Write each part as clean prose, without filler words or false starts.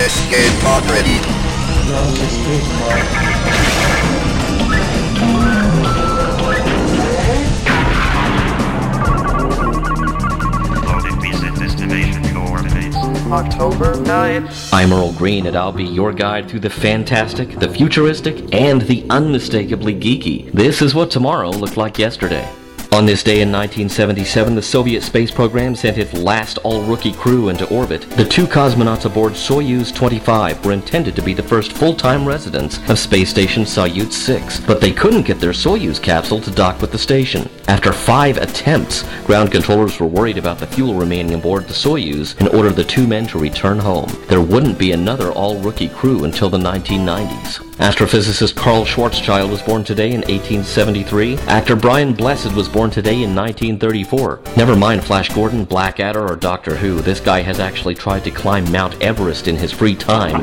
escape pod ready. Close escape pod. October 9th. I'm Earl Green, and I'll be your guide through the fantastic, the futuristic, and the unmistakably geeky. This is what tomorrow looked like yesterday. On this day in 1977, the Soviet space program sent its last all-rookie crew into orbit. The two cosmonauts aboard Soyuz 25 were intended to be the first full-time residents of space station Soyuz 6, but they couldn't get their Soyuz capsule to dock with the station. After 5 attempts, ground controllers were worried about the fuel remaining aboard the Soyuz and ordered the two men to return home. There wouldn't be another all-rookie crew until the 1990s. Astrophysicist Carl Schwarzschild was born today in 1873. Actor Brian Blessed was born today in 1934. Never mind Flash Gordon, Blackadder, or Doctor Who, this guy has actually tried to climb Mount Everest in his free time.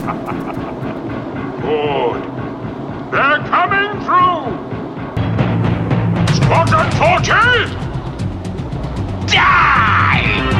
Good. They're coming through! Squadron 40! Die!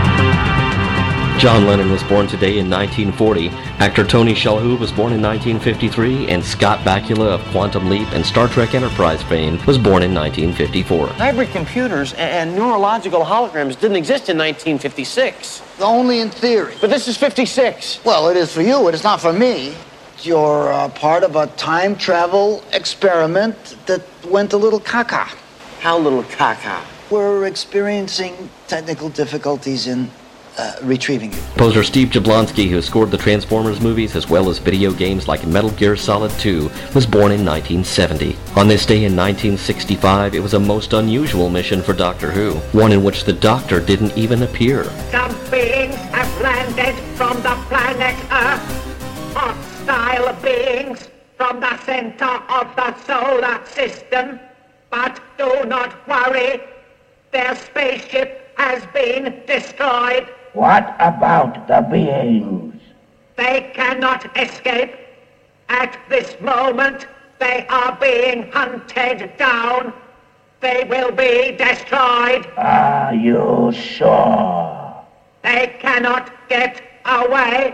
John Lennon was born today in 1940. Actor Tony Shalhoub was born in 1953, and Scott Bakula of Quantum Leap and Star Trek Enterprise fame was born in 1954. Hybrid computers and neurological holograms didn't exist in 1956. Only in theory. But this is 56. Well, it is for you. It is not for me. You're part of a time travel experiment that went a little caca. How little caca? We're experiencing technical difficulties in retrieving you. Composer Steve Jablonsky, who scored the Transformers movies as well as video games like Metal Gear Solid 2, was born in 1970. On this day in 1965, it was a most unusual mission for Doctor Who, one in which the Doctor didn't even appear. Some beings have landed from the planet Earth. Hostile beings from the center of the solar system. But do not worry, their spaceship has been destroyed. What about the beings? They cannot escape. At this moment, they are being hunted down. They will be destroyed. Are you sure? They cannot get away.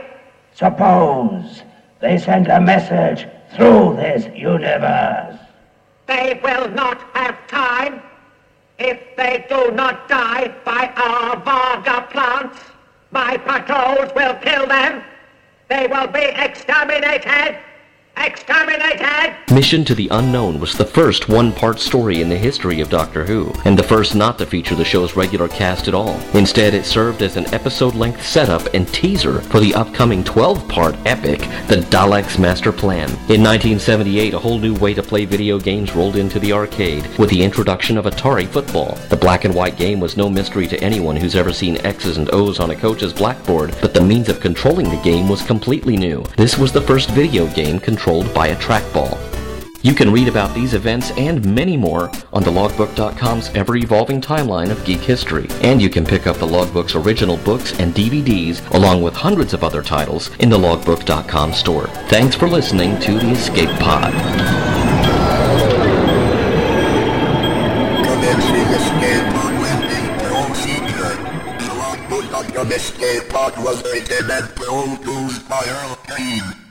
Suppose they send a message through this universe. They will not have time. If they do not die by our Varga plants, my patrols will kill them. They will be exterminated. Exterminated! Mission to the Unknown was the first one-part story in the history of Doctor Who, and the first not to feature the show's regular cast at all. Instead, it served as an episode-length setup and teaser for the upcoming 12-part epic, The Daleks' Master Plan. In 1978, a whole new way to play video games rolled into the arcade with the introduction of Atari Football. The black and white game was no mystery to anyone who's ever seen X's and O's on a coach's blackboard, but the means of controlling the game was completely new. This was the first video game controlled by a trackball. You can read about these events and many more on the Logbook.com's ever-evolving timeline of geek history. And you can pick up the Logbook's original books and DVDs, along with hundreds of other titles, in the Logbook.com store. Thanks for listening to The Escape Pod. Commencing escape pod landing procedure. The Logbook.com escape pod was written and produced by Earl Green.